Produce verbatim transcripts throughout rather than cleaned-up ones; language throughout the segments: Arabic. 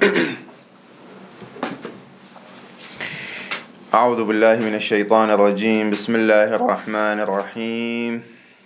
أعوذ بالله من الشيطان الرجيم. بسم الله الرحمن الرحيم.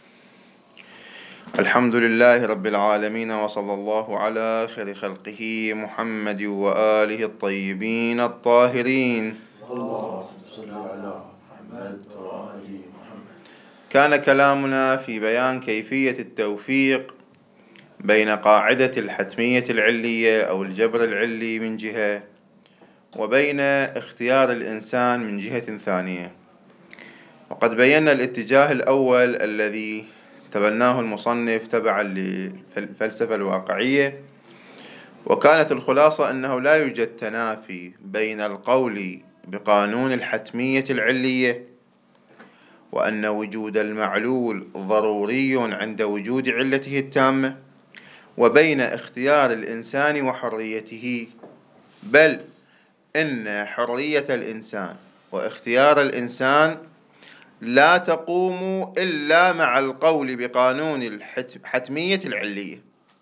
الحمد لله رب العالمين، وصلى الله على خير خلقه محمد وآله الطيبين الطاهرين. اللهم صل على محمد وآل محمد. كان كلامنا في بيان كيفية التوفيق بين قاعدة الحتمية العلية أو الجبر العلي من جهة، وبين اختيار الإنسان من جهة ثانية. وقد بينا الاتجاه الأول الذي تبناه المصنف تبعا للفلسفة الواقعية، وكانت الخلاصة أنه لا يوجد تنافي بين القول بقانون الحتمية العلية، وأن وجود المعلول ضروري عند وجود علته التامة، وبين اختيار الإنسان وحريته، بل إن حرية الإنسان واختيار الإنسان لا تقوم إلا مع القول بقانون الحتمية العلية.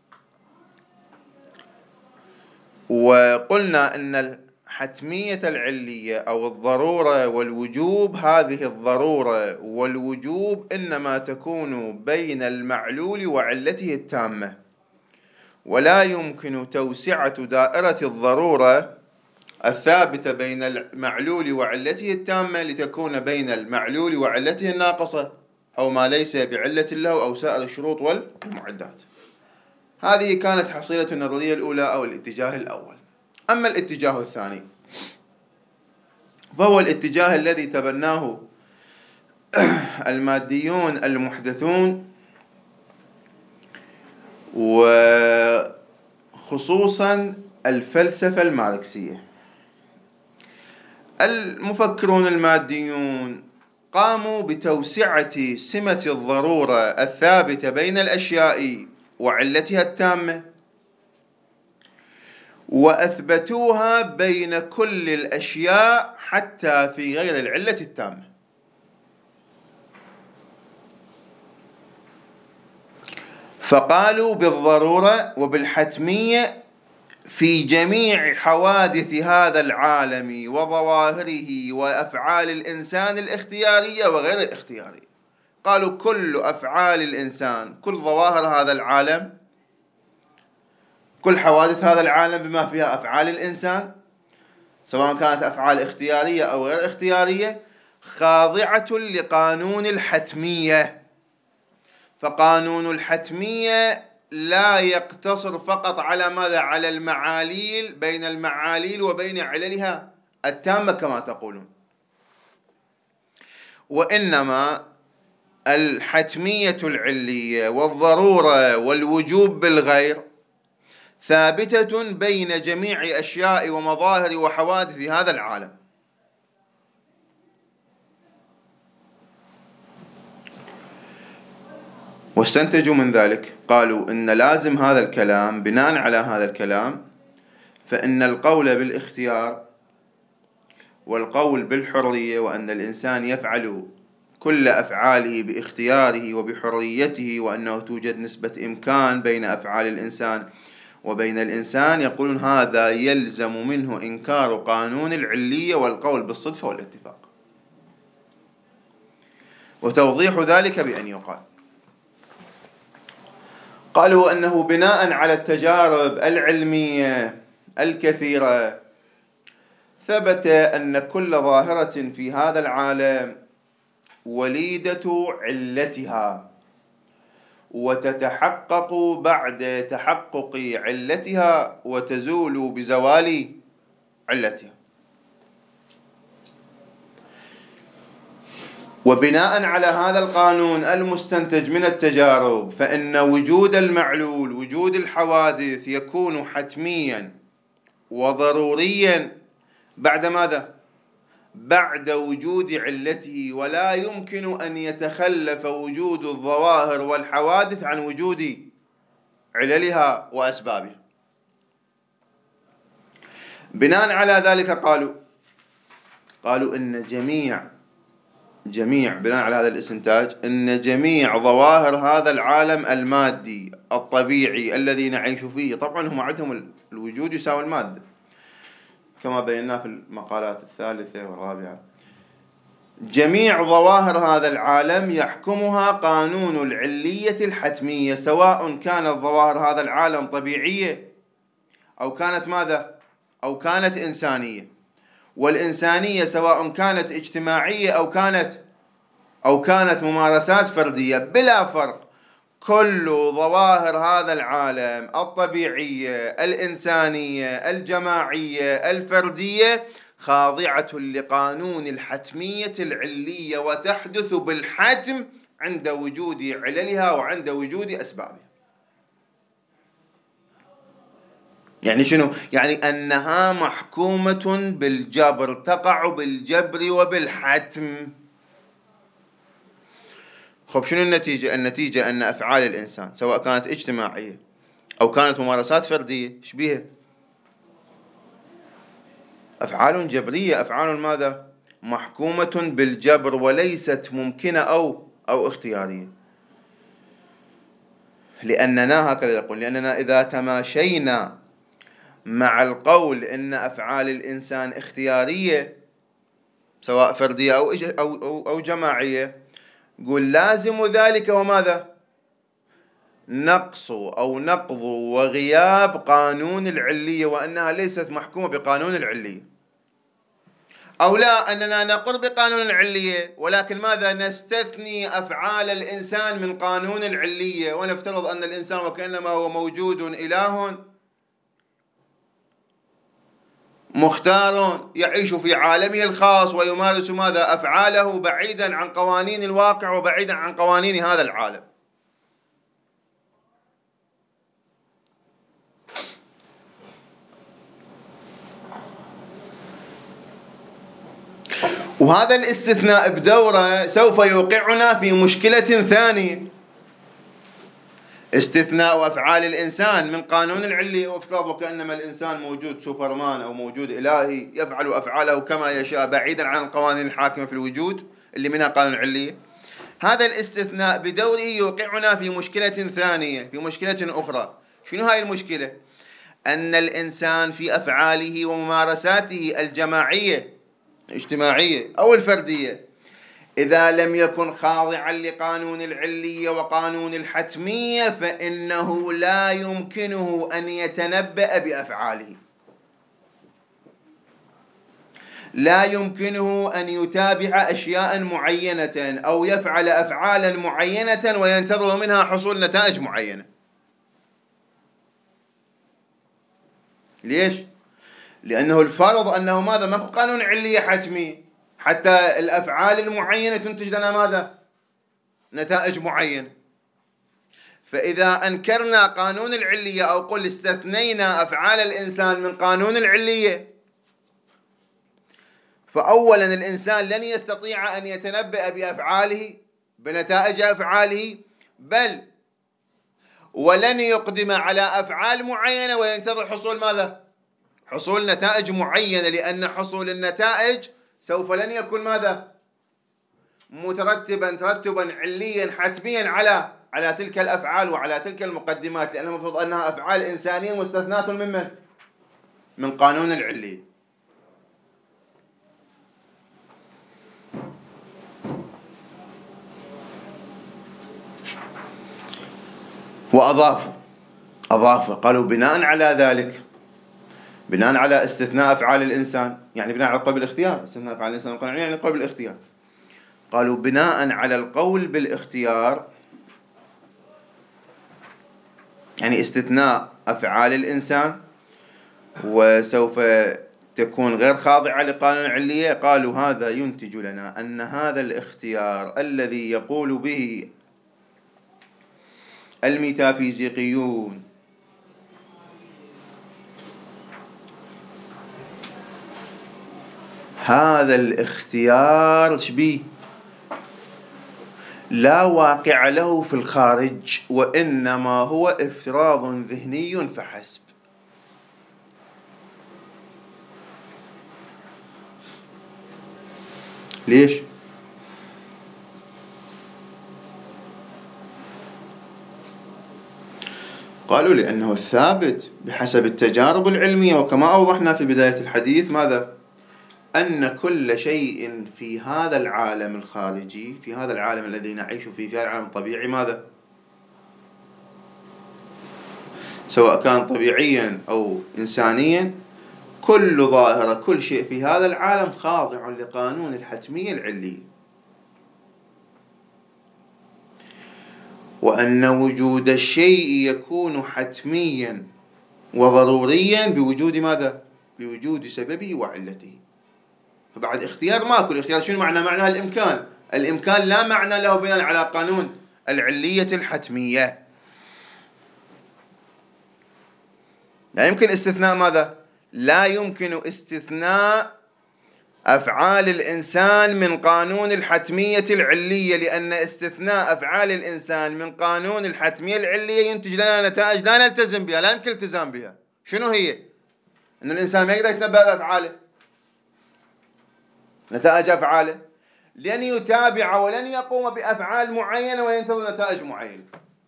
وقلنا أن الحتمية العلية أو الضرورة والوجوب، هذه الضرورة والوجوب إنما تكون بين المعلول وعلته التامة، ولا يمكن توسعة دائرة الضرورة الثابتة بين المعلول وعلته التامة لتكون بين المعلول وعلته الناقصة أو ما ليس بعلة له أو سائر الشروط والمعدات. هذه كانت حصيلة النظرية الأولى أو الاتجاه الأول. أما الاتجاه الثاني فهو الاتجاه الذي تبناه الماديون المحدثون، وخصوصا الفلسفة الماركسية. المفكرون الماديون قاموا بتوسعة سمة الضرورة الثابتة بين الأشياء وعلتها التامة، وأثبتوها بين كل الأشياء حتى في غير العلة التامة. فقالوا بالضرورة وبالحتمية في جميع حوادث هذا العالم وظواهره وأفعال الإنسان الاختيارية وغير الاختيارية. قالوا كل أفعال الإنسان، كل ظواهر هذا العالم، كل حوادث هذا العالم بما فيها أفعال الإنسان، سواء كانت أفعال اختيارية أو غير اختيارية، خاضعة لقانون الحتمية. فقانون الحتمية لا يقتصر فقط على ماذا؟ على المعاليل، بين المعاليل وبين عللها التامة كما تقولون، وإنما الحتمية العلية والضرورة والوجوب بالغير ثابتة بين جميع أشياء ومظاهر وحوادث هذا العالم. واستنتجوا من ذلك، قالوا إن لازم هذا الكلام، بناء على هذا الكلام فإن القول بالاختيار والقول بالحرية، وأن الإنسان يفعل كل أفعاله باختياره وبحريته، وأنه توجد نسبة إمكان بين أفعال الإنسان وبين الإنسان، يقولون هذا يلزم منه إنكار قانون العلية والقول بالصدفة والاتفاق. وتوضيح ذلك بأن يقال، قالوا أنه بناء على التجارب العلمية الكثيرة ثبت أن كل ظاهرة في هذا العالم وليدة علتها، وتتحقق بعد تحقق علتها وتزول بزوال علتها. وبناء على هذا القانون المستنتج من التجارب فإن وجود المعلول، وجود الحوادث، يكون حتميا وضروريا بعد ماذا؟ بعد وجود علته، ولا يمكن أن يتخلف وجود الظواهر والحوادث عن وجود عللها وأسبابها. بناء على ذلك قالوا قالوا إن جميع جميع بناء على هذا الاستنتاج أن جميع ظواهر هذا العالم المادي الطبيعي الذي نعيش فيه، طبعا هم عندهم الوجود يساوي المادة كما بيناه في المقالات الثالثة والرابعة. جميع ظواهر هذا العالم يحكمها قانون العلية الحتمية، سواء كانت ظواهر هذا العالم طبيعية أو كانت ماذا؟ أو كانت إنسانية. والإنسانية سواء كانت اجتماعية أو كانت أو كانت ممارسات فردية بلا فرق. كل ظواهر هذا العالم الطبيعية الإنسانية الجماعية الفردية خاضعة لقانون الحتمية العلية، وتحدث بالحتم عند وجود عللها وعند وجود أسبابها. يعني شنو؟ يعني أنها محكومة بالجبر، تقع بالجبر وبالحتم. خب شنو النتيجة؟ النتيجة أن أفعال الإنسان سواء كانت اجتماعية أو كانت ممارسات فردية شبيها؟ أفعال جبرية، أفعال ماذا؟ محكومة بالجبر وليست ممكنة أو أو اختيارية. لأننا هكذا يقول، لأننا إذا تماشينا مع القول إن أفعال الإنسان اختيارية سواء فردية أو أو أو, أو جماعية، قل لازم ذلك وماذا؟ نقص أو نقض وغياب قانون العلية، وأنها ليست محكومة بقانون العلية. أو لا، أننا نقر بقانون العلية ولكن ماذا؟ نستثني أفعال الإنسان من قانون العلية، ونفترض أن الإنسان وكأنما هو موجود إله مختار يعيش في عالمه الخاص ويمارس ماذا؟ أفعاله بعيدا عن قوانين الواقع وبعيدا عن قوانين هذا العالم. وهذا الاستثناء بدوره سوف يوقعنا في مشكلة ثانية. استثناء أفعال الإنسان من قانون العلية، وافتراض وكأنما الإنسان موجود سوبرمان أو موجود إلهي يفعل أفعاله كما يشاء بعيدا عن القوانين الحاكمة في الوجود اللي منها قانون العلية. هذا الاستثناء بدوره يوقعنا في مشكلة ثانية، في مشكلة أخرى. شنو هاي المشكلة؟ أن الإنسان في أفعاله وممارساته الجماعية الاجتماعية أو الفردية إذا لم يكن خاضعا لقانون العلية وقانون الحتمية فإنه لا يمكنه أن يتنبأ بأفعاله، لا يمكنه أن يتابع أشياء معينة أو يفعل أفعالا معينة وينتظر منها حصول نتائج معينة. ليش؟ لأنه الفرض أنه ماذا؟ ما هو قانون علية حتمي حتى الأفعال المعينة تنتج لنا ماذا؟ نتائج معينة. فإذا أنكرنا قانون العلية أو قل استثنينا أفعال الإنسان من قانون العلية، فأولا الإنسان لن يستطيع أن يتنبأ بأفعاله بنتائج أفعاله، بل ولن يقدم على أفعال معينة وينتظر حصول ماذا؟ حصول نتائج معينة، لأن حصول النتائج سوف لن يكون ماذا؟ مترتبا ترتبا عليا حتميا على على تلك الأفعال وعلى تلك المقدمات، لأنه المفروض أنها أفعال إنسانية مستثناة من من قانون العلية. وأضافوا أضافوا قالوا بناء على ذلك، بناء على استثناء أفعال الإنسان، يعني بناء على القول بالاختيار، استثناء أفعال الإنسان يعني القول بالاختيار. قالوا بناء على القول بالاختيار يعني استثناء أفعال الإنسان وسوف تكون غير خاضعة لقانون العلية. قالوا هذا ينتج لنا أن هذا الاختيار الذي يقول به الميتافيزيقيون هذا الاختيار شبيه لا واقع له في الخارج، وإنما هو افتراض ذهني فحسب. ليش؟ قالوا لأنه الثابت بحسب التجارب العلمية، وكما أوضحنا في بداية الحديث ماذا؟ أن كل شيء في هذا العالم الخارجي، في هذا العالم الذي نعيش فيه، في هذا العالم الطبيعي ماذا؟ سواء كان طبيعيا أو إنسانيا، كل ظاهرة، كل شيء في هذا العالم خاضع لقانون الحتمية العلية، وأن وجود الشيء يكون حتميا وضروريا بوجود ماذا؟ بوجود سببه وعلته. فبعد اختيار ماكو. الاختيار شنو معنى؟ معنى الإمكان. الإمكان لا معنى له بناء على قانون العلية الحتمية. لا يمكن استثناء ماذا؟ لا يمكن استثناء أفعال الإنسان من قانون الحتمية العلية، لأن استثناء أفعال الإنسان من قانون الحتمية العلية ينتج لنا نتائج لا نلتزم بها، لا يمكن الالتزام بها. شنو هي؟ أن الإنسان ما يقدر يتنبأ بأفعاله، نتائج أفعاله، لن يتابع ولن يقوم بأفعال معينة وينتظر نتائج معينة.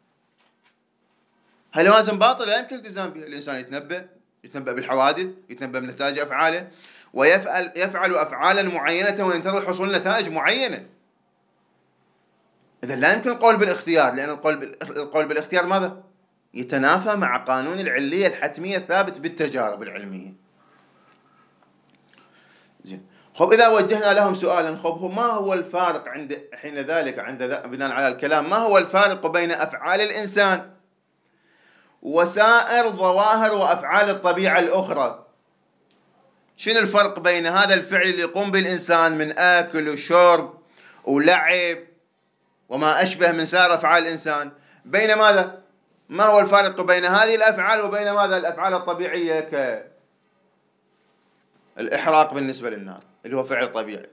هاللوازم باطل لا يمكن الالتزام بها. الإنسان يتنبأ يتنبأ بالحوادث، يتنبأ بنتائج أفعاله، ويفعل يفعل أفعالا معينة وينتظر حصول نتائج معينة. إذا لا يمكن القول بالاختيار، لأن القول القول بالاختيار ماذا؟ يتنافى مع قانون العلية الحتمية الثابت بالتجارب العلمية. زين. خب إذا وجهنا لهم سؤالا، خب ما هو الفارق عند حين ذلك، عند بناء على الكلام، ما هو الفارق بين أفعال الإنسان وسائر ظواهر وأفعال الطبيعة الأخرى؟ شنو الفرق بين هذا الفعل اللي يقوم به الإنسان من أكل وشرب ولعب وما أشبه من سائر أفعال الإنسان، بين ماذا؟ ما هو الفارق بين هذه الأفعال وبين ماذا؟ الأفعال الطبيعية كالإحراق بالنسبة للنار اللي هو فعل طبيعي،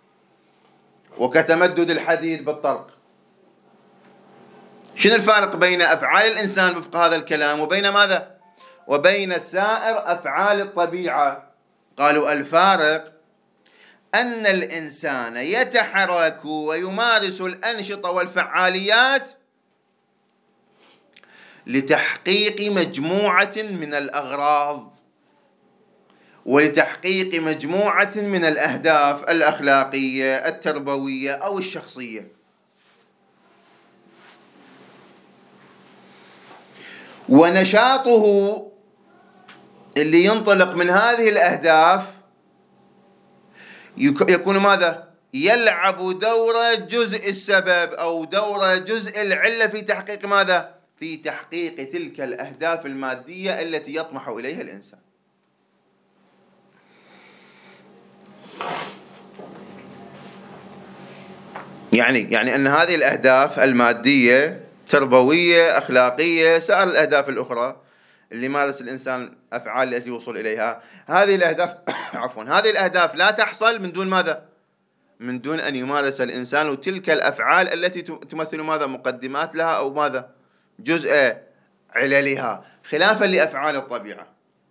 وكتمدد الحديد بالطرق. شنو الفارق بين أفعال الإنسان وفق هذا الكلام وبين ماذا؟ وبين سائر أفعال الطبيعة؟ قالوا الفارق أن الإنسان يتحرك ويمارس الأنشطة والفعاليات لتحقيق مجموعة من الأغراض ولتحقيق مجموعة من الأهداف الأخلاقية التربوية أو الشخصية. ونشاطه اللي ينطلق من هذه الأهداف يكون ماذا؟ يلعب دور جزء السبب أو دور جزء العلة في تحقيق ماذا؟ في تحقيق تلك الأهداف المادية التي يطمح إليها الإنسان. يعني يعني أن هذه الأهداف المادية تربوية أخلاقية سائر الأهداف الأخرى اللي مارس الإنسان أفعال التي يوصل إليها، هذه الأهداف عفوا هذه الأهداف لا تحصل من دون ماذا؟ من دون أن يمارس الإنسان تلك الأفعال التي تمثل ماذا؟ مقدمات لها أو ماذا؟ جزء عللها، خلافا لأفعال الطبيعة.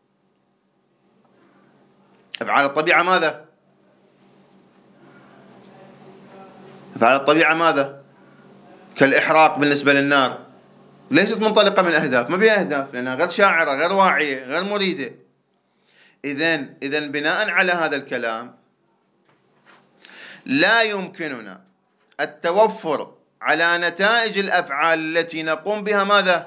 أفعال الطبيعة ماذا؟ أفعال الطبيعة ماذا؟ كالإحراق بالنسبة للنار ليست منطلقة من أهداف، ما بها أهداف لأنها غير شاعرة غير واعية غير مريدة. إذن إذن بناء على هذا الكلام لا يمكننا التوفر على نتائج الأفعال التي نقوم بها ماذا؟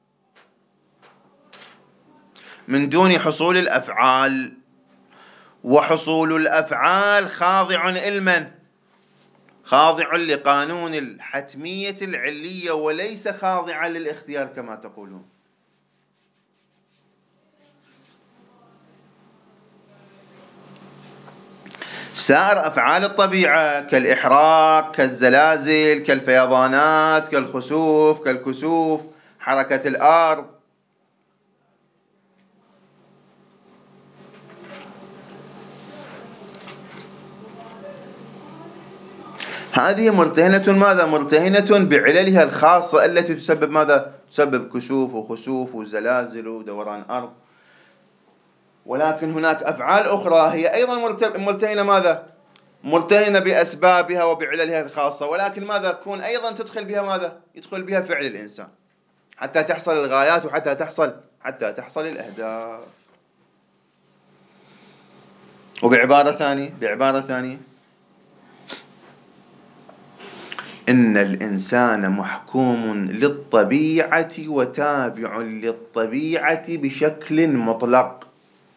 من دون حصول الأفعال. وحصول الأفعال خاضع لمن؟ خاضع لقانون الحتمية العلية وليس خاضعا للاختيار كما تقولون. سائر أفعال الطبيعة كالإحراق كالزلازل كالفيضانات كالخسوف كالكسوف حركة الأرض هذه مرتهنة ماذا؟ مرتهنة بعللها الخاصة التي تسبب ماذا؟ تسبب كسوف وخسوف وزلازل ودوران أرض. ولكن هناك أفعال أخرى هي أيضا مرتهنة ماذا؟ مرتهنة بأسبابها وبعللها الخاصة، ولكن ماذا؟ تكون أيضا تدخل بها ماذا؟ يدخل بها فعل الإنسان. حتى تحصل الغايات وحتى تحصل حتى تحصل الأهداف. وبعبارة ثانية بعبارة ثانية إن الإنسان محكوم للطبيعة وتابع للطبيعة بشكل مطلق.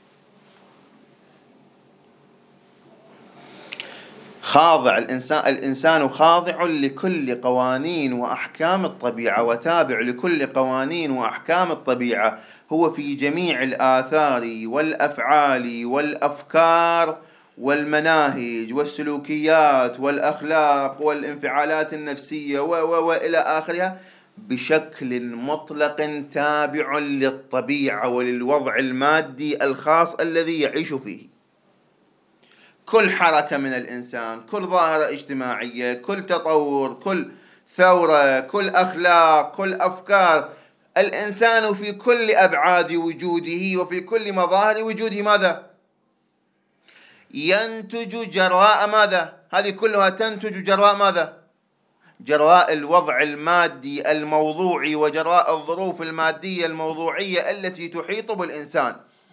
خاضع الإنسان الإنسان خاضع لكل قوانين وأحكام الطبيعة وتابع لكل قوانين وأحكام الطبيعة، هو في جميع الآثار والأفعال والأفكار والمناهج والسلوكيات والأخلاق والانفعالات النفسية وإلى آخرها بشكل مطلق تابع للطبيعة وللوضع المادي الخاص الذي يعيش فيه. كل حركة من الإنسان، كل ظاهرة اجتماعية، كل تطور، كل ثورة، كل أخلاق، كل أفكار، الإنسان في كل أبعاد وجوده وفي كل مظاهر وجوده ماذا؟ ينتج جراء ماذا؟ هذه كلها تنتج جراء ماذا؟ جراء الوضع المادي الموضوعي وجراء الظروف المادية الموضوعية التي تحيط بالإنسان،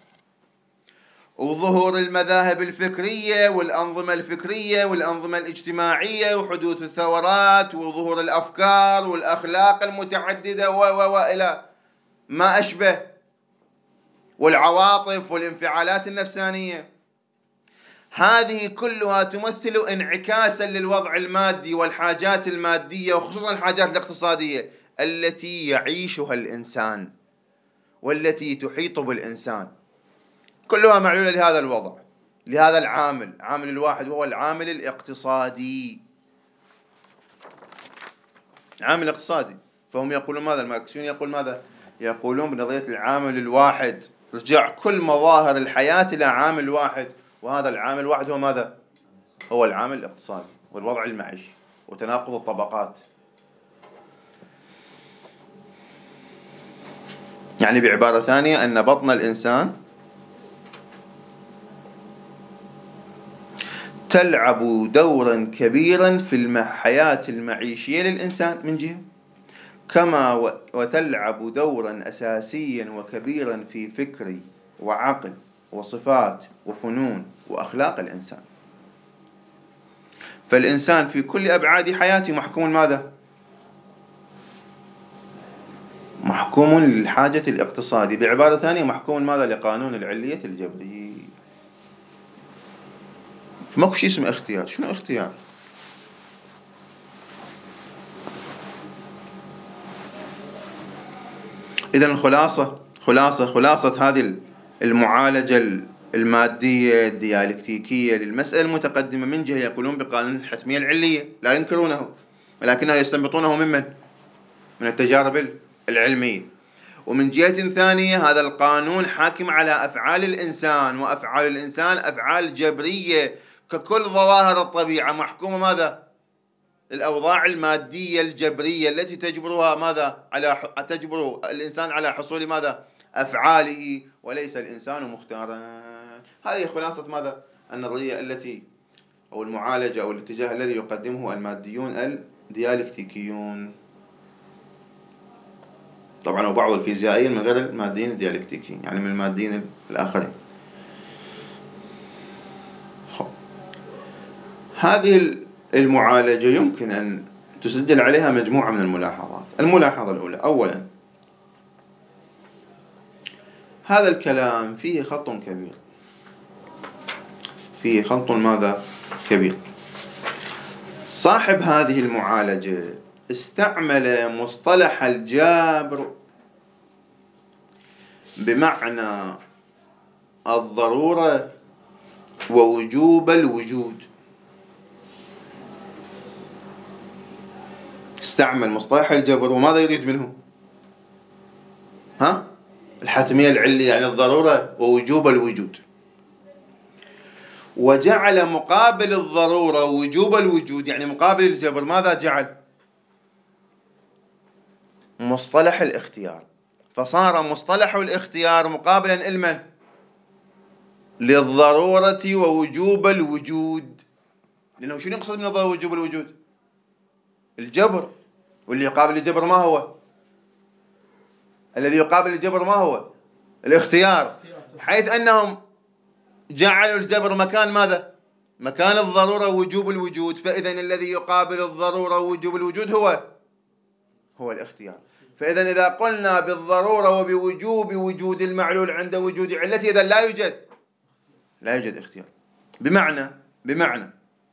وظهور المذاهب الفكرية والأنظمة الفكرية والأنظمة الاجتماعية وحدوث الثورات وظهور الأفكار والأخلاق المتعددة وإلى ما أشبه، والعواطف والانفعالات النفسانية. هذه كلها تمثل انعكاسا للوضع المادي والحاجات المادية وخصوصا الحاجات الاقتصادية التي يعيشها الإنسان والتي تحيط بالإنسان، كلها معلولة لهذا الوضع، لهذا العامل، عامل الواحد وهو العامل الاقتصادي. عامل اقتصادي. فهم يقولون ماذا؟ الماركسيون يقول ماذا؟ يقولون بنظرية العامل الواحد، رجع كل مظاهر الحياة إلى عامل واحد، وهذا العامل الواحد هو ماذا؟ هو العامل الاقتصادي والوضع المعيشي وتناقض الطبقات. يعني بعبارة ثانية أن بطن الإنسان تلعب دورا كبيرا في الحياة المعيشية للإنسان من جهة، كما وتلعب دورا أساسيا وكبيرا في فكر وعقل وصفات وفنون وأخلاق الإنسان. فالإنسان في كل أبعاد حياته محكوم ماذا؟ محكوم للحاجة الاقتصادي. بعبارة ثانية محكوم ماذا؟ لقانون العلية الجبري. ماكو شيء اسمه اختيار. شنو اختيار؟ إذن الخلاصة خلاصة خلاصة هذه المعالجة المادية الديالكتيكية للمسألة المتقدمة من جهة يقولون بقانون الحتمية العلية، لا ينكرونه، ولكنه يستنبطونه ممن؟ من التجارب العلمية. ومن جهة ثانية هذا القانون حاكم على أفعال الإنسان، وأفعال الإنسان أفعال جبرية ككل ظواهر الطبيعة، محكومة ماذا؟ الأوضاع المادية الجبرية التي تجبرها ماذا؟ على تجبر الإنسان على حصول ماذا؟ أفعاله، وليس الإنسان مختارا. هذه خلاصة ماذا؟ النظرية التي أو المعالجة أو الاتجاه الذي يقدمه الماديون الديالكتيكيون، طبعا وبعض الفيزيائيين من غير الماديين الديالكتيكيين، يعني من الماديين الآخرين. هذه المعالجة يمكن أن تسجل عليها مجموعة من الملاحظات. الملاحظة الأولى، أولا هذا الكلام فيه خط كبير، فيه خط ماذا؟ كبير. صاحب هذه المعالجة استعمل مصطلح الجبر بمعنى الضرورة ووجوب الوجود. استعمل مصطلح الجبر، وماذا يريد منه؟ ها؟ الحتمية العلية، يعني الضرورة ووجوب الوجود. وجعل مقابل الضرورة ووجوب الوجود، يعني مقابل الجبر، ماذا جعل؟ مصطلح الاختيار. فصار مصطلح الاختيار مقابلا لمن؟ للضرورة ووجوب الوجود. لأنه شنو يقصد من الضرورة ووجوب الوجود؟ الجبر. واللي يقابل الجبر ما هو؟ الذي يقابل الجبر ما هو؟ الاختيار، حيث أنهم جعلوا الجبر مكان ماذا؟ مكان الضرورة ووجوب الوجود، فإذا الذي يقابل الضرورة ووجوب الوجود هو هو الاختيار. فإذا إذا قلنا بالضرورة وبوجوب وجود المعلول عند وجود علته، إذا لا يوجد لا يوجد اختيار. بمعنى بمعنى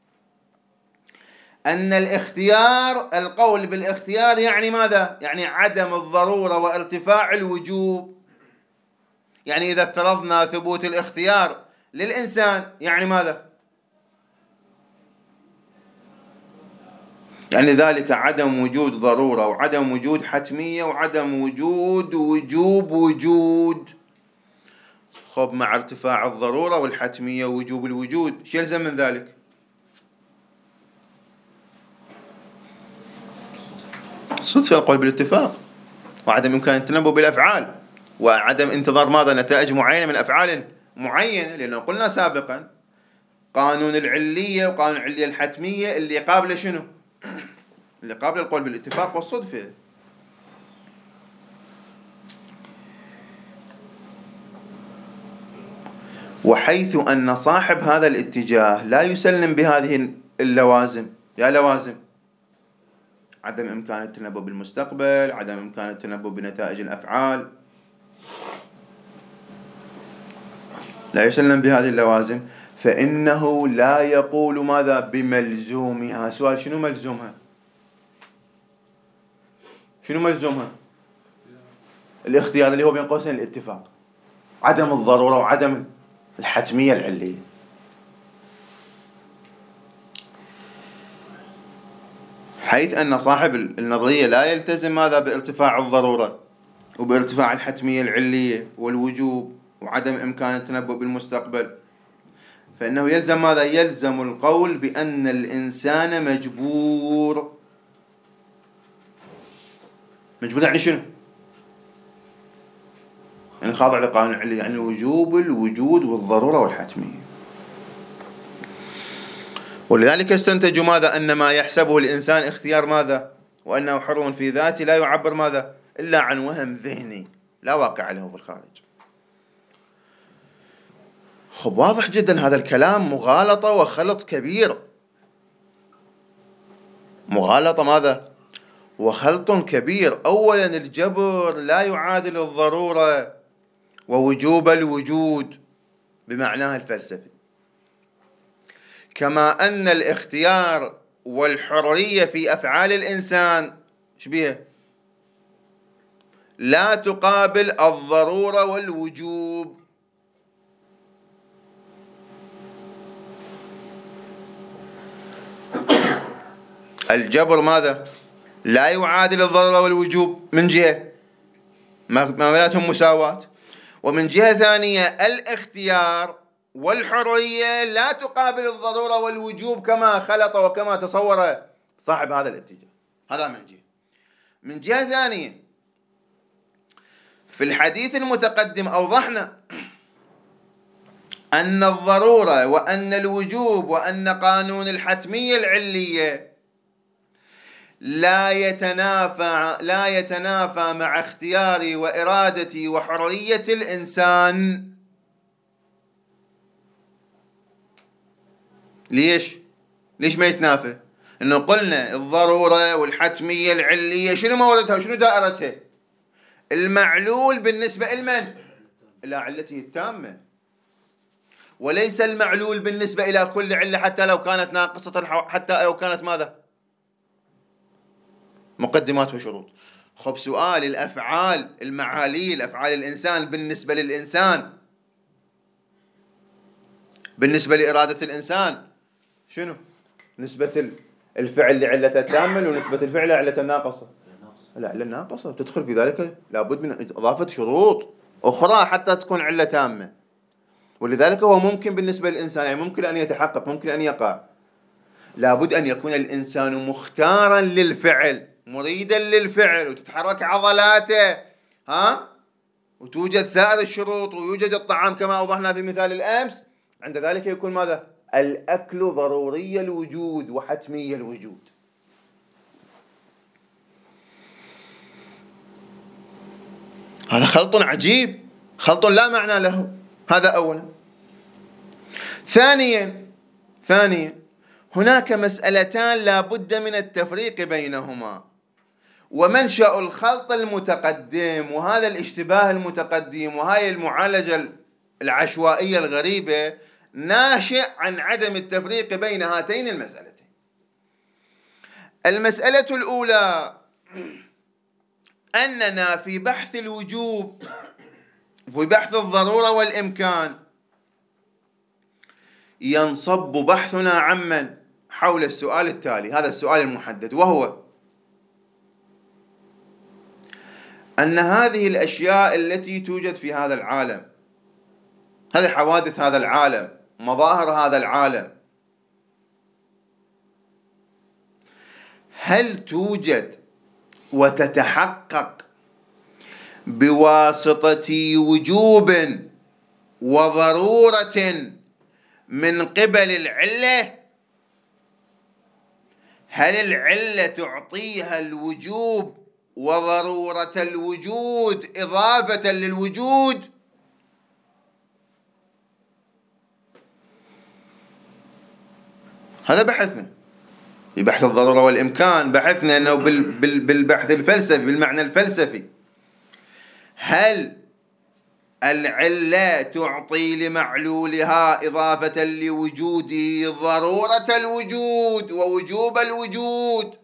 أن الاختيار، القول بالاختيار يعني ماذا؟ يعني عدم الضرورة وارتفاع الوجوب. يعني إذا افترضنا ثبوت الاختيار للإنسان يعني ماذا؟ يعني ذلك عدم وجود ضرورة وعدم وجود حتمية وعدم وجود وجوب وجود. خب مع ارتفاع الضرورة والحتمية ووجوب الوجود شو يلزم من ذلك؟ صدفة القول بالاتفاق، وعدم إمكان التنبؤ بالأفعال، وعدم انتظار ماذا؟ نتائج معينة من أفعال معينة. لأنه قلنا سابقا قانون العلية وقانون العلية الحتمية اللي قابل شنو؟ اللي قابل القول بالاتفاق والصدفة. وحيث أن صاحب هذا الاتجاه لا يسلم بهذه اللوازم، يا لوازم عدم إمكان التنبؤ بالمستقبل، عدم إمكان التنبؤ بنتائج الأفعال، لا يسلم بهذه اللوازم، فإنه لا يقول ماذا؟ بملزومها. سؤال: شنو ملزومها؟ شنو ملزومها؟ الاختيار اللي هو بين قوسين الاتفاق، عدم الضرورة وعدم الحتمية العلية. حيث أن صاحب النظرية لا يلتزم ماذا؟ بارتفاع الضرورة وبارتفاع الحتمية العلية والوجوب وعدم إمكان التنبؤ بالمستقبل، فإنه يلزم ماذا؟ يلزم القول بأن الإنسان مجبور. مجبور يعني شنو؟ يعني خاضع لقانون العلية، يعني الوجوب الوجود والضرورة والحتمية. ولذلك استنتجوا ماذا؟ أن ما يحسبه الإنسان اختيار ماذا؟ وأنه حر في ذاته لا يعبر ماذا؟ إلا عن وهم ذهني لا واقع له في الخارج. خب واضح جدا هذا الكلام مغالطة وخلط كبير. مغالطة ماذا؟ وخلط كبير. أولا الجبر لا يعادل الضرورة ووجوب الوجود بمعناها الفلسفي، كما أن الاختيار والحرية في أفعال الإنسان شبيها لا تقابل الضرورة والوجوب. الجبر ماذا؟ لا يعادل الضرورة والوجوب من جهة ما بيناتهم مساواة، ومن جهة ثانية الاختيار والحرية لا تقابل الضرورة والوجوب كما خلط وكما تصور صاحب هذا الاتجاه. هذا من جهة. من جهة ثانية في الحديث المتقدم أوضحنا أن الضرورة وأن الوجوب وأن قانون الحتمية العلية لا يتنافى لا يتنافى مع اختياري وإرادتي وحرية الإنسان. ليش؟ ليش ما يتنافى؟ إنه قلنا الضرورة والحتمية العلية شنو موردها وشنو دائرتها؟ المعلول بالنسبة لمن؟ إلى علته التامة، وليس المعلول بالنسبة إلى كل علة حتى لو كانت ناقصة، حتى لو كانت ماذا؟ مقدمات وشروط. خب سؤال: الأفعال المعاليل أفعال الإنسان بالنسبة للإنسان، بالنسبة لإرادة الإنسان شنو؟ نسبة الفعل لعلة التامة ونسبة الفعل لعلة الناقصة. العلة الناقصة تدخل في ذلك لابد من إضافة شروط أخرى حتى تكون علة تامة. ولذلك هو ممكن بالنسبة للإنسان، يعني ممكن أن يتحقق، ممكن أن يقع. لابد أن يكون الإنسان مختارا للفعل، مريدا للفعل، وتتحرك عضلاته، ها، وتوجد سائر الشروط، ويوجد الطعام كما أوضحنا في مثال الأمس. عند ذلك يكون ماذا؟ الأكل ضروري الوجود وحتمي الوجود. هذا خلط عجيب، خلط لا معنى له. هذا أولا. ثانيا ثانيا هناك مسألتان لا بد من التفريق بينهما. ومنشأ الخلط المتقدم وهذا الاشتباه المتقدم وهاي المعالجة العشوائية الغريبة ناشئ عن عدم التفريق بين هاتين المسألتين. المسألة الأولى أننا في بحث الوجوب، في بحث الضرورة والإمكان، ينصب بحثنا عمن حول السؤال التالي، هذا السؤال المحدد، وهو أن هذه الأشياء التي توجد في هذا العالم، هذه حوادث هذا العالم، مظاهر هذا العالم، هل توجد وتتحقق بواسطة وجوب وضرورة من قبل العلة؟ هل العلة تعطيها الوجوب وضرورة الوجود إضافة للوجود؟ هذا بحثنا في بحث الضرورة والإمكان. بحثنا أنه بالبحث الفلسفي، بالمعنى الفلسفي، هل العلة تعطي لمعلولها إضافة لوجوده ضرورة الوجود ووجوب الوجود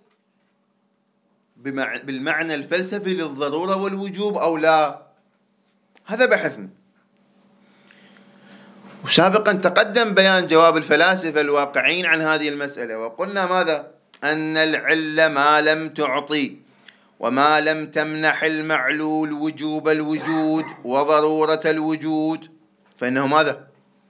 بالمعنى الفلسفي للضرورة والوجوب أو لا؟ هذا بحثنا. وسابقا تقدم بيان جواب الفلاسفة الواقعين عن هذه المسألة، وقلنا ماذا؟ أن العلة ما لم تعطي وما لم تمنح المعلول وجوب الوجود وضرورة الوجود فإنه ماذا؟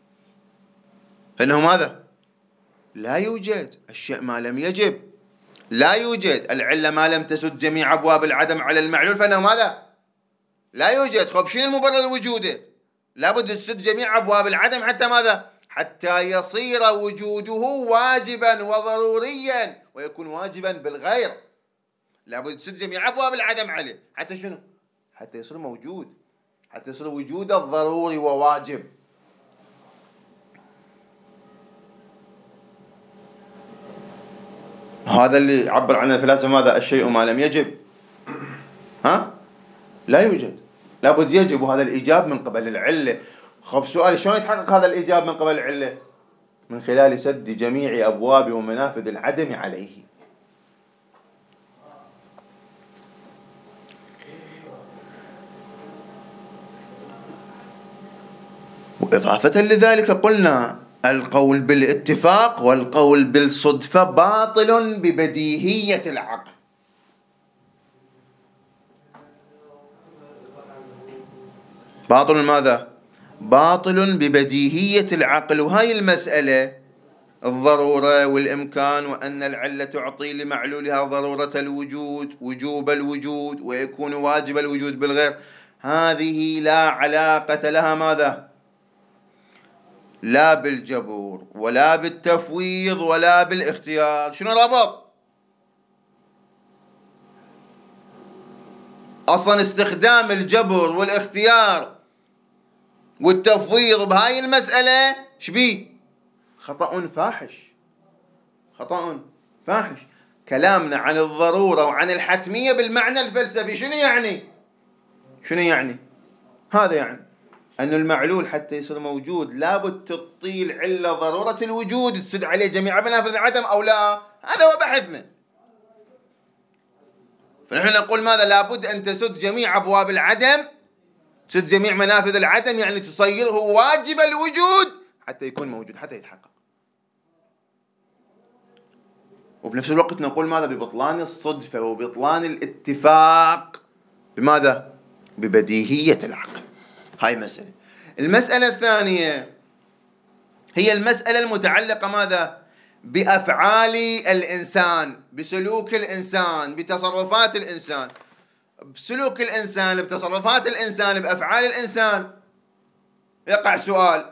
فإنه ماذا؟ لا يوجد. الشيء ما لم يجب لا يوجد. العلة ما لم تسد جميع أبواب العدم على المعلول فإنه ماذا؟ لا يوجد. خب شنو المبرر وجوده؟ لابد تسد جميع أبواب العدم حتى ماذا؟ حتى يصير وجوده واجبا وضروريا ويكون واجبا بالغير. لابد تسد جميع أبواب العدم عليه حتى شنو؟ حتى يصير موجود، حتى يصير وجود الضروري وواجب. هذا اللي عبر عنه الفلاسفة ماذا؟ الشيء ما لم يجب ها؟ لا يوجد، لابد يجب، وهذا الإيجاب من قبل العلة. خب سؤال، شلون يتحقق هذا الإيجاب من قبل العلة؟ من خلال سد جميع أبواب ومنافذ العدم عليه. وإضافة لذلك قلنا القول بالاتفاق والقول بالصدفة باطل ببديهية العقل. باطل ماذا؟ باطل ببديهية العقل. وهاي المسألة الضرورة والإمكان وأن العلة تعطي لمعلولها ضرورة الوجود وجوب الوجود ويكون واجب الوجود بالغير، هذه لا علاقة لها ماذا؟ لا بالجبر ولا بالتفويض ولا بالاختيار. شنو رابط؟ أصلا استخدام الجبر والاختيار والتفويض بهاي المسألة شبيه؟ خطأ فاحش، خطأ فاحش. كلامنا عن الضرورة وعن الحتمية بالمعنى الفلسفي شنو يعني؟ شنو يعني؟ هذا يعني أن المعلول حتى يصير موجود لابد تعطي العلة ضرورة الوجود تسد عليه جميع منافذ العدم أو لا؟ هذا هو بحثنا. فنحن نقول ماذا؟ لابد أن تسد جميع أبواب العدم، تسد جميع منافذ العدم، يعني تصيره واجب الوجود حتى يكون موجود، حتى يتحقق. وبنفس الوقت نقول ماذا؟ ببطلان الصدفة وبطلان الاتفاق بماذا؟ ببديهية العقل. هاي مسألة. المسألة الثانية هي المسألة المتعلقة ماذا؟ بأفعال الإنسان، بسلوك الإنسان، بتصرفات الإنسان. بسلوك الإنسان، بتصرفات الإنسان، بأفعال الإنسان يقع سؤال: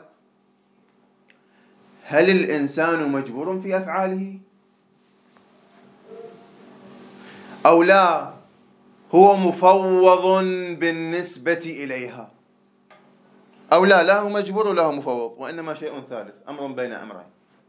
هل الإنسان مجبور في أفعاله أو لا؟ هو مفوض بالنسبة إليها، أو لا لا هو مجبور ولا هو مفوض، وإنما شيء ثالث، أمر بين أمرين.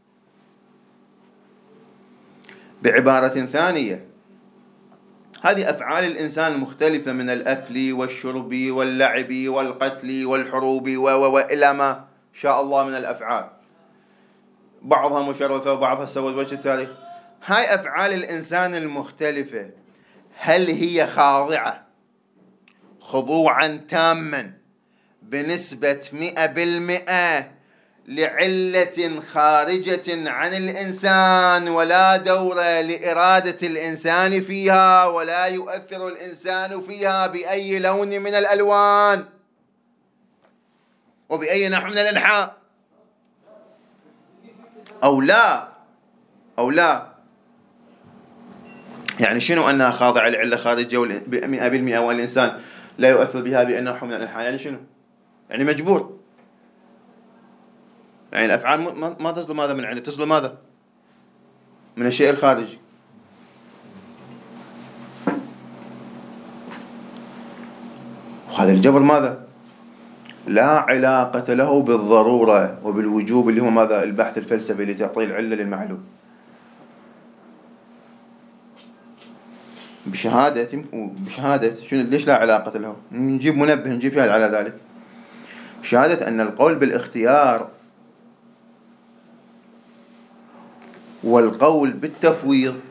بعبارة ثانية، هذه أفعال الإنسان المختلفة من الأكل والشرب واللعب والقتل والحروب وإلى ما شاء الله من الأفعال، بعضها مشرفة وبعضها سود وجه التاريخ. هاي أفعال الإنسان المختلفة هل هي خاضعة خضوعا تاما بنسبة مئة بالمئة لعلة خارجة عن الإنسان ولا دور لإرادة الإنسان فيها، ولا يؤثر الإنسان فيها بأي لون من الألوان وبأي نحو من الأنحاء، أو لا أو لا؟ يعني شنو أنها خاضعة لعلة خارجية مئة بالمئة والإنسان لا يؤثر بها بأي نحو من الأنحاء؟ يعني شنو؟ يعني مجبور، يعني الأفعال ما تصل ماذا من عنده، تصل ماذا من الشيء الخارجي. وهذا الجبر ماذا؟ لا علاقة له بالضرورة وبالوجوب اللي هو ماذا؟ البحث الفلسفي اللي تعطيه العلة للمعلوم. بشهادة بشهادة شنو؟ ليش لا علاقة له؟ نجيب منبه، نجيب شاهد على ذلك. شهادة أن القول بالاختيار والقول بالتفويض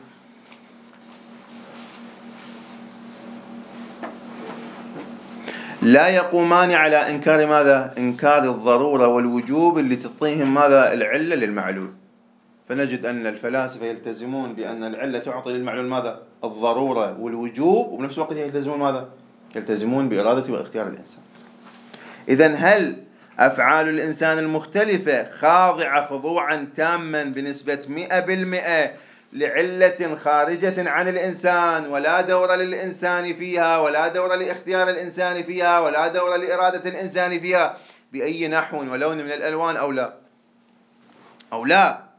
لا يقومان على إنكار ماذا؟ إنكار الضرورة والوجوب اللي تعطيهم ماذا؟ العلة للمعلول. فنجد أن الفلاسفة يلتزمون بأن العلة تعطي للمعلول ماذا؟ الضرورة والوجوب، وبنفس الوقت يلتزمون ماذا؟ يلتزمون بإرادة واختيار الإنسان. إذن هل أفعال الإنسان المختلفة خاضعة خضوعا تاما بنسبة مئة بالمئة لعلة خارجة عن الإنسان ولا دور للإنسان فيها، ولا دور لاختيار الإنسان فيها، ولا دور لإرادة الإنسان فيها بأي نحو ولون من الألوان، أو لا؟ أو لا؟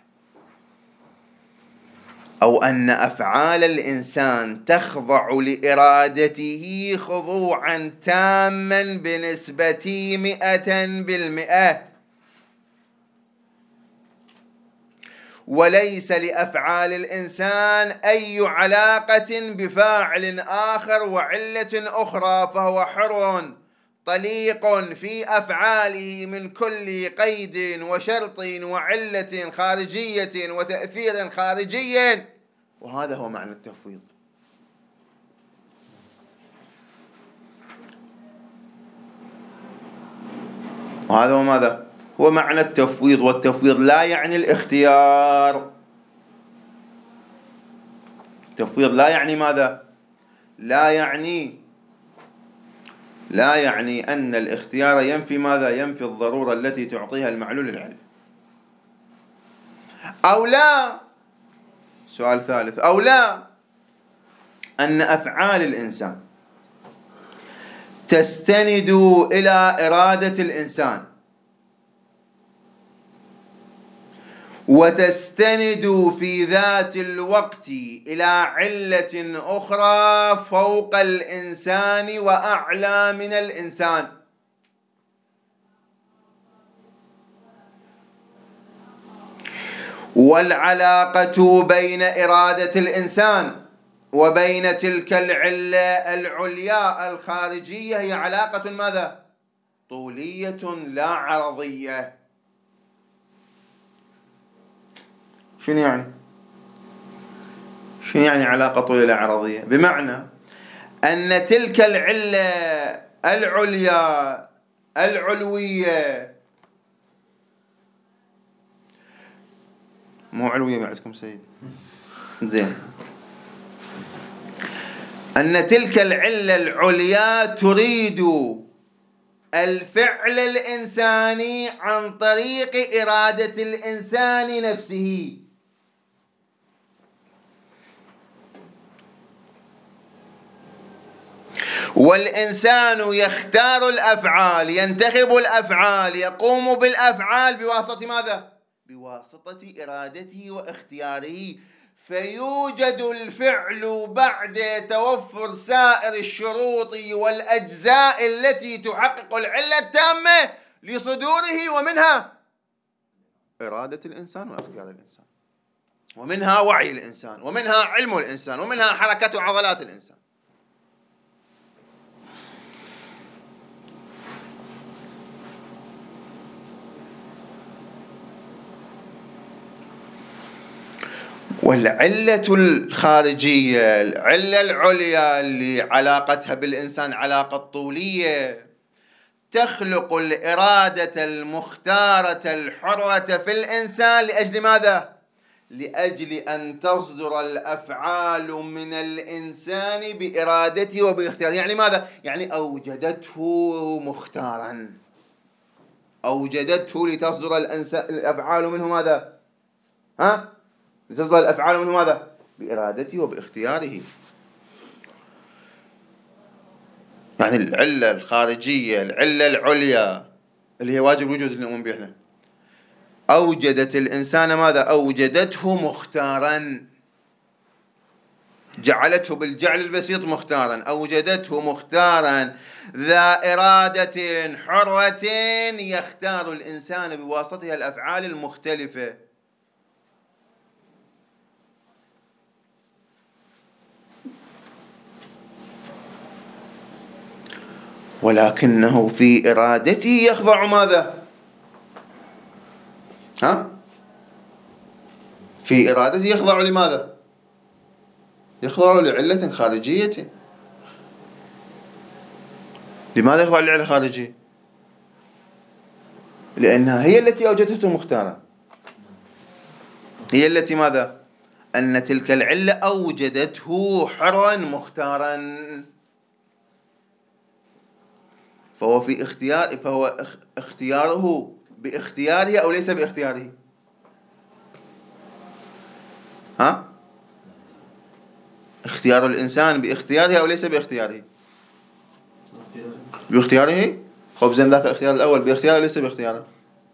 أو أن أفعال الإنسان تخضع لإرادته خضوعا تاما بنسبة مئة بالمئة، وليس لأفعال الإنسان أي علاقة بفاعل آخر وعلة أخرى، فهو حر طليق في أفعاله من كل قيد وشرط وعلة خارجية وتأثير خارجي. وهذا هو معنى التفويض. وهذا هو ماذا؟ هو معنى التفويض. والتفويض لا يعني الاختيار. التفويض لا يعني ماذا؟ لا يعني لا يعني أن الاختيار ينفي ماذا؟ ينفي الضرورة التي تعطيها المعلول العلم. أو لا، سؤال ثالث، أو لا أن أفعال الإنسان تستند إلى إرادة الإنسان وتستند في ذات الوقت إلى علة أخرى فوق الإنسان وأعلى من الإنسان، والعلاقة بين إرادة الإنسان وبين تلك العلة العليا الخارجية هي علاقة ماذا؟ طولية لا عرضية. شنو يعني؟ شنو يعني علاقة طولية لا عرضية؟ بمعنى أن تلك العلة العليا العلوية، مو علوية ما عندكم سيد زين، أن تلك العلة العليا تريد الفعل الإنساني عن طريق إرادة الإنسان نفسه، والإنسان يختار الأفعال، ينتخب الأفعال، يقوم بالأفعال بواسطة ماذا؟ بواسطة إرادته واختياره. فيوجد الفعل بعد توفر سائر الشروط والأجزاء التي تحقق العلة التامة لصدوره، ومنها إرادة الإنسان واختيار الإنسان، ومنها وعي الإنسان، ومنها علم الإنسان، ومنها حركة عضلات الإنسان. والعلة الخارجية، العلة العليا اللي علاقتها بالإنسان علاقة طولية، تخلق الإرادة المختارة الحرة في الإنسان لأجل ماذا؟ لأجل أن تصدر الأفعال من الإنسان بإرادته وباختياره. يعني ماذا؟ يعني أوجدته مختارا، أوجدته لتصدر الأفعال منه ماذا؟ ها؟ لتصدر الأفعال منه ماذا؟ بإرادته وباختياره. يعني العلة الخارجية، العلة العليا اللي هي واجب الوجود اللي نؤمن به احنا، أوجدت الإنسان ماذا؟ أوجدته مختارا، جعلته بالجعل البسيط مختارا، أوجدته مختارا ذا إرادة حرة يختار الإنسان بواسطها الأفعال المختلفة. ولكنه في إرادته يخضع ماذا؟ ها؟ في إرادته يخضع لماذا؟ يخضع لعلة خارجية. لماذا يخضع لعلة خارجية؟ لأنها هي التي أوجدته مختارا، هي التي ماذا؟ أن تلك العلة أوجدته حرا مختارا، فهو في اختيار، فهو اختياره باختياره أو ليس باختياره؟ ها؟ اختيار الإنسان باختياره أو ليس باختياره؟ باختياره. خب زين، ذاك الاختيار الأول باختياره ليس باختياره؟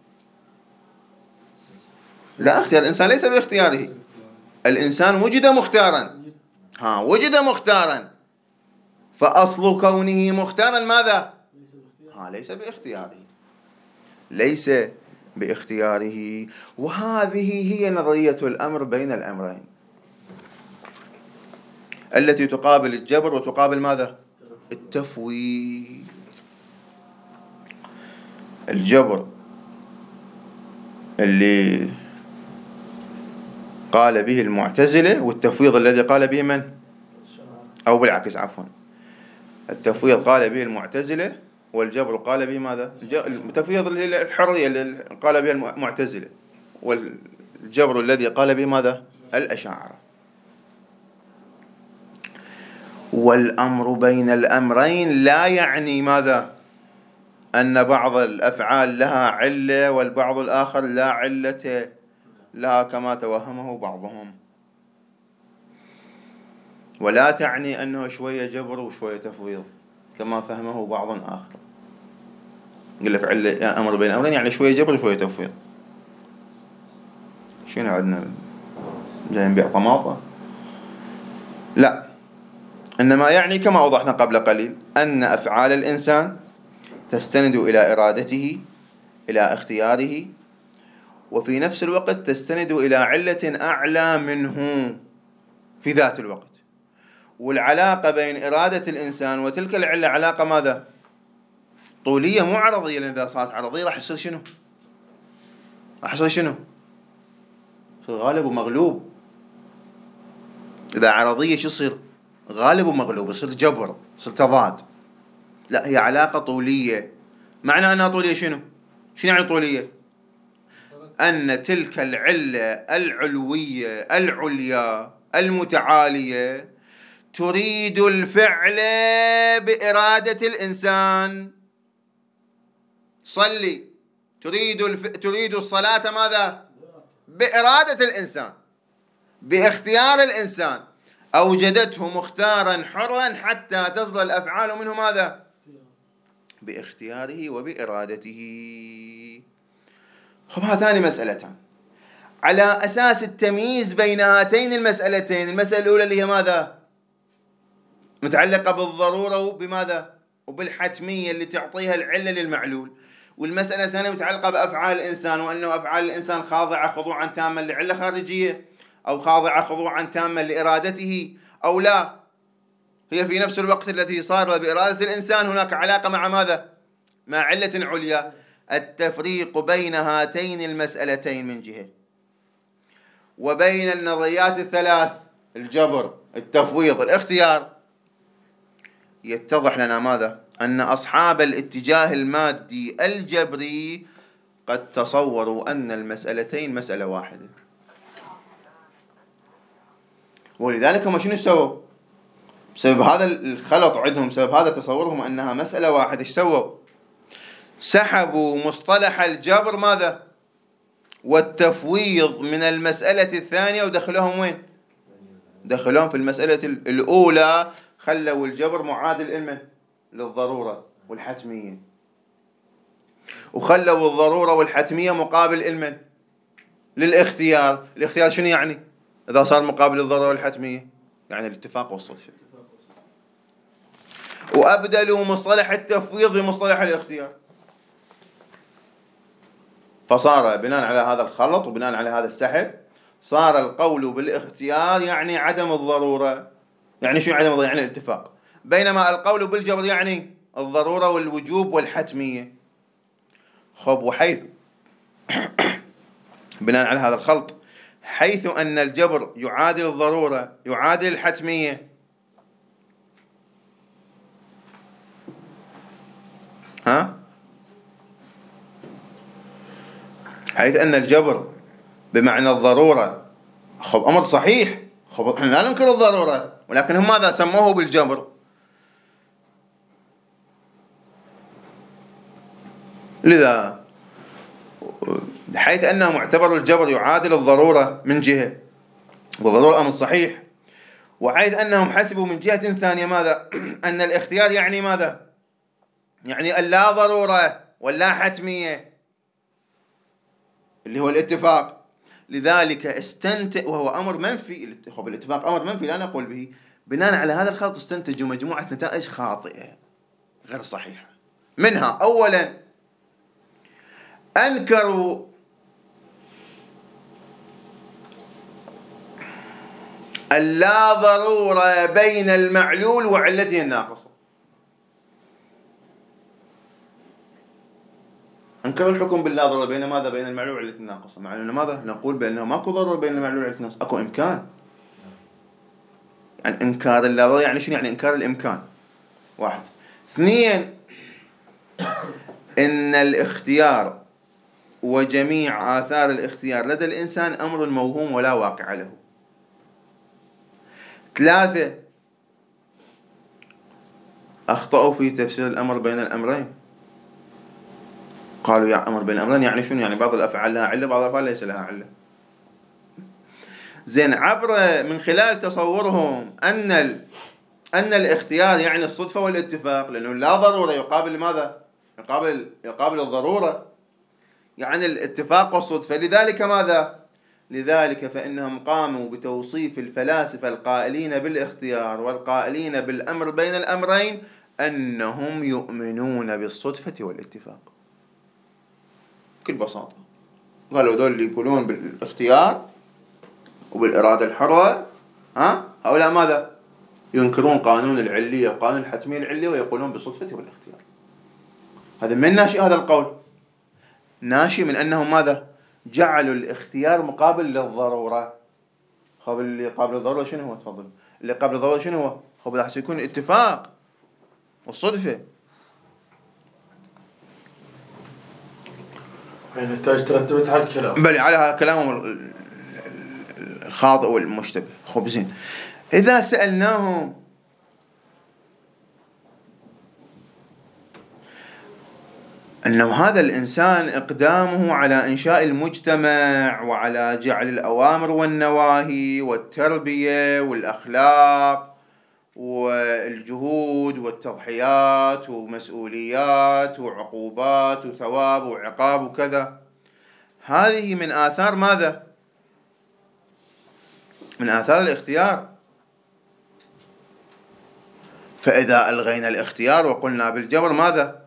لا، اختيار الإنسان ليس باختياره. الإنسان وجد مختارا، ها، وجد مختارا، فأصل كونه مختارا ماذا؟ ها، ليس باختياره، ليس باختياره. وهذه هي نظرية الأمر بين الأمرين التي تقابل الجبر وتقابل ماذا؟ التفويض. الجبر اللي قال به المعتزلة، والتفويض الذي قال به من؟ أو بالعكس، عفوا، التفويض قال به المعتزلة والجبر قال به ماذا؟ التفويض الحرية اللي قال به المعتزلة، والجبر الذي قال به ماذا؟ الأشاعرة. والأمر بين الأمرين لا يعني ماذا؟ أن بعض الأفعال لها علة والبعض الآخر لا علة لها كما توهمه بعضهم، ولا تعني أنه شوية جبر وشوية تفويض كما فهمه بعض آخر. يقول لك علة يعني أمر بين أمرين يعني شوية جبر وشوية تفويض. شنو عندنا؟ جايين نبيع طماطة؟ لا، إنما يعني كما أوضحنا قبل قليل أن أفعال الإنسان تستند إلى إرادته، إلى اختياره، وفي نفس الوقت تستند إلى علة أعلى منه في ذات الوقت. والعلاقة بين إرادة الإنسان وتلك العلة علاقة ماذا؟ طولية، مو عرضية، لأن إذا صارت عرضية راح يصير شنو؟ راح يصير شنو؟ يصير غالب ومغلوب. إذا عرضية شو يصير؟ غالب ومغلوب، يصير جبر، يصير تضاد. لا، هي علاقة طولية. معنى أنها طولية شنو؟ شنو يعني طولية؟ أن تلك العلة العلوية العليا المتعالية تريد الفعل بإرادة الإنسان. صلي، تريد الف... تريد الصلاة ماذا؟ بإرادة الإنسان، باختيار الإنسان، أوجدته مختارا حرا حتى تصدر الأفعال منه ماذا؟ باختياره وبإرادته. خب هاتان مسألتان. على أساس التمييز بين هاتين المسألتين. المسألة الأولى اللي هي ماذا؟ متعلقة بالضرورة وبماذا؟ وبالحتمية اللي تعطيها العلة للمعلول. والمسألة الثانية متعلقة بأفعال الإنسان، وأنه أفعال الإنسان خاضعة خضوعا تاما لعلة خارجية، أو خاضعة خضوعا تاما لإرادته أو لا. هي في نفس الوقت الذي صار بإرادة الإنسان هناك علاقة مع ماذا؟ مع علة عليا. التفريق بين هاتين المسألتين من جهة، وبين النظريات الثلاث، الجبر، التفويض، الاختيار، يتضح لنا ماذا؟ أن أصحاب الاتجاه المادي الجبري قد تصوروا أن المسألتين مسألة واحدة. ولذلك هم شنو سووا؟ بسبب هذا الخلط عندهم، بسبب هذا تصورهم أنها مسألة واحدة، ايش سووا؟ سحبوا مصطلح الجبر ماذا؟ والتفويض من المسألة الثانية ودخلهم وين؟ دخلهم في المسألة الأولى. خلوا الجبر معادل إلمه للضرورة والحتمية، وخلوا الضرورة والحتمية مقابل إلمه للاختيار. الاختيار شنو يعني؟ إذا صار مقابل الضرورة والحتمية يعني الاتفاق والصدفة. وأبدلوا مصطلح التفويض بمصطلح الاختيار. فصار بناء على هذا الخلط وبناء على هذا السحب صار القول بالاختيار يعني عدم الضرورة. يعني شو عدم الضرورة؟ يعني الاتفاق. بينما القول بالجبر يعني الضرورة والوجوب والحتمية. خب، وحيث بناء على هذا الخلط، حيث أن الجبر يعادل الضرورة يعادل الحتمية، ها؟ حيث أن الجبر بمعنى الضرورة، خب أمر صحيح، خب احنا لا ننكر الضرورة، ولكن هم ماذا سموه بالجبر؟ لذا حيث أنهم اعتبروا الجبر يعادل الضرورة من جهة، والضرورة أمر صحيح، وحيث أنهم حسبوا من جهة ثانية ماذا؟ أن الاختيار يعني ماذا؟ يعني اللا ضرورة واللا حتمية اللي هو الاتفاق. لذلك استنتج، وهو أمر منفي، الاتفاق أمر منفي لا نقول به. بناء على هذا الخلط استنتجوا مجموعة نتائج خاطئة غير صحيحة. منها أولا أنكروا اللا ضرورة بين المعلول وعلته الناقصة. أنكروا الحكم باللا ضرورة بين ماذا؟ بين المعلول وعلته الناقصة. مع أنه ماذا؟ نقول بأنه ماكو ضرورة بين المعلول وعلته الناقصة، أكو إمكان. يعني إنكار اللا ضرورة يعني شنو؟ يعني إنكار الإمكان. واحد. اثنين، إن الاختيار وجميع آثار الاختيار لدى الإنسان أمر موهوم ولا واقع له. ثلاثة، أخطأوا في تفسير الأمر بين الأمرين. قالوا يا أمر بين الأمرين يعني شنو؟ يعني بعض الأفعال لها علة بعض الأفعال ليس لها علة. زين، عبر من خلال تصورهم أن ال... أن الاختيار يعني الصدفة والاتفاق، لأنه لا ضرورة يقابل ماذا؟ يقابل يقابل الضرورة، يعني الاتفاق والصدفة. لذلك ماذا؟ لذلك فإنهم قاموا بتوصيف الفلاسفة القائلين بالاختيار والقائلين بالأمر بين الأمرين أنهم يؤمنون بالصدفة والاتفاق بكل بساطة. قالوا ذول اللي يقولون بالاختيار وبالإرادة الحرة، ها، هؤلاء ماذا؟ ينكرون قانون العلية وقانون الحتمية العلية ويقولون بالصدفة والاختيار. هذا من ناشئ هذا القول؟ ناشئ من أنهم ماذا؟ جعلوا الاختيار مقابل للضرورة. قابل اللي قابل الضرورة شنو هو؟ تفضل. اللي قابل الضرورة شنو هو؟ قابل راح يكون الاتفاق والصدفة. النتائج ترتبت على الكلام، بل على كلامهم الخاطئ والمشتبه. خب زين، إذا سألناهم أنه هذا الإنسان إقدامه على إنشاء المجتمع وعلى جعل الأوامر والنواهي والتربية والأخلاق والجهود والتضحيات ومسؤوليات وعقوبات وثواب وعقاب وكذا، هذه من آثار ماذا؟ من آثار الاختيار. فإذا ألغينا الاختيار وقلنا بالجبر ماذا؟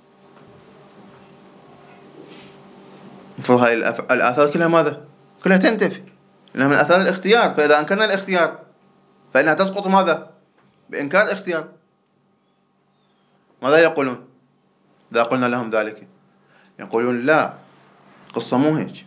المفروض هاي الآثار كلها ماذا؟ كلها تنتفي، لأنها من آثار الاختيار. فإذا أنكرنا الاختيار فإنها تسقط ماذا؟ بإنكار الاختيار. ماذا يقولون إذا قلنا لهم ذلك؟ يقولون لا، قصة مو هيك.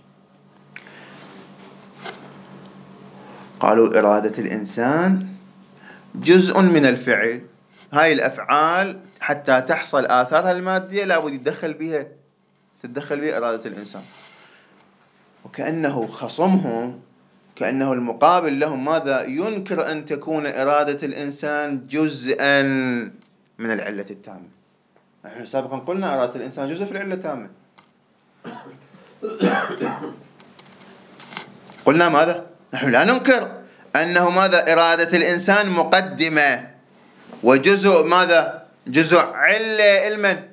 قالوا إرادة الإنسان جزء من الفعل. هاي الأفعال حتى تحصل آثارها المادية لابد يتدخل بها تتدخل بها إرادة الإنسان. وكأنه خصمهم، كأنه المقابل لهم ماذا؟ ينكر أن تكون إرادة الإنسان جزءا من العلة التامة. نحن سابقا قلنا إرادة الإنسان جزء في العلة التامة. قلنا ماذا؟ نحن لا ننكر أنه ماذا؟ إرادة الإنسان مقدمة وجزء ماذا؟ جزء علة المن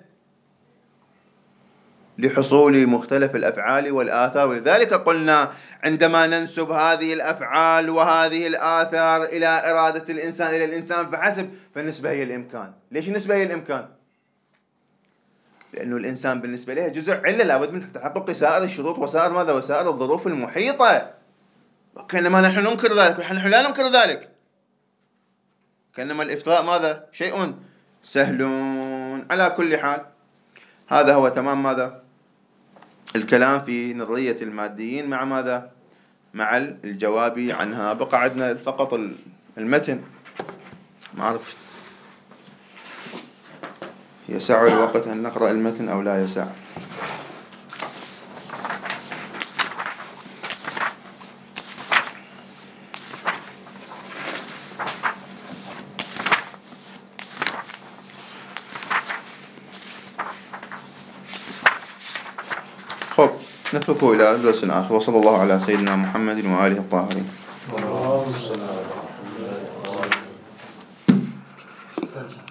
لحصول مختلف الأفعال والآثار. ولذلك قلنا عندما ننسب هذه الأفعال وهذه الآثار إلى إرادة الإنسان إلى الإنسان فحسب، فالنسبة هي الإمكان. ليش النسبة هي الإمكان؟ لأنه الإنسان بالنسبة له جزء علة لابد من تحقق سائر الشروط وسائر ماذا؟ وسائر الظروف المحيطة. وكأنما نحن ننكر ذلك، ونحن لا ننكر ذلك. كأنما الإفتراء ماذا؟ شيء سهل. على كل حال هذا هو تمام ماذا؟ الكلام في نظرية الماديين مع ماذا؟ مع الجواب عنها. بقى عندنا فقط المتن. ما أعرف يسع الوقت أن نقرأ المتن أو لا يسع. خب نتركه إلى درس آخر. وصلى الله على سيدنا محمد وآله الطاهرين.